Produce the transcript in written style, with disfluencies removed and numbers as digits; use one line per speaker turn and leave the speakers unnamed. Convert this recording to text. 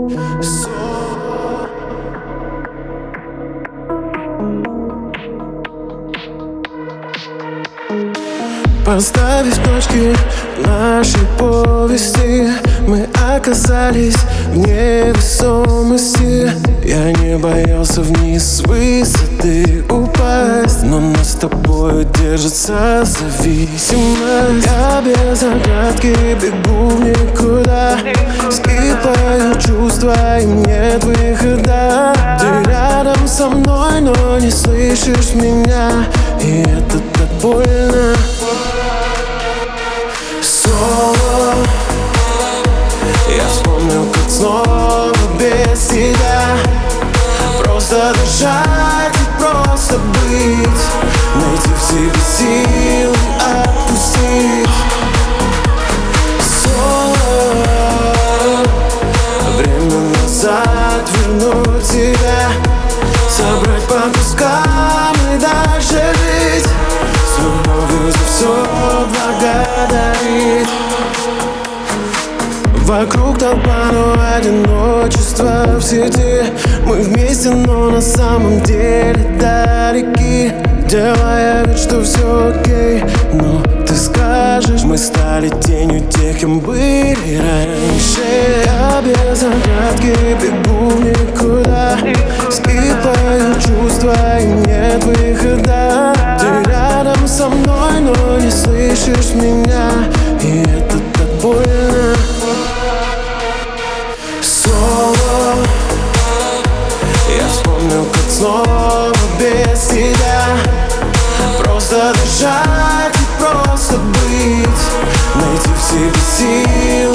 Поставив точки в нашей повести, мы оказались в невесомости. Я не боялся вниз с высоты упасть, но нас с тобой держится зависимость. Я без оглядки бегу в никуда, скипаю чувства, им нет выхода. Ты рядом со мной, но не слышишь меня, и это так больно. Снова я вспомнил, как снова без тебя просто дышать и просто быть, найти в себе силы отпустить. Снова время назад вернуть тебя, собрать по кускам и дальше жить, с любовью за все благодарить. Вокруг толпа, но одиночество в сети. Мы вместе, но на самом деле далеки, делая вид, что все окей. Но ты скажешь, мы стали тенью тех, кем были раньше. Я без оглядки бегу в никуда, скипаю чувства, и нет выхода. Ты рядом со мной, но не слышишь меня, и это так больно. Снова я вспомнил, как снова без тебя просто дышать и просто быть, найти в себе силы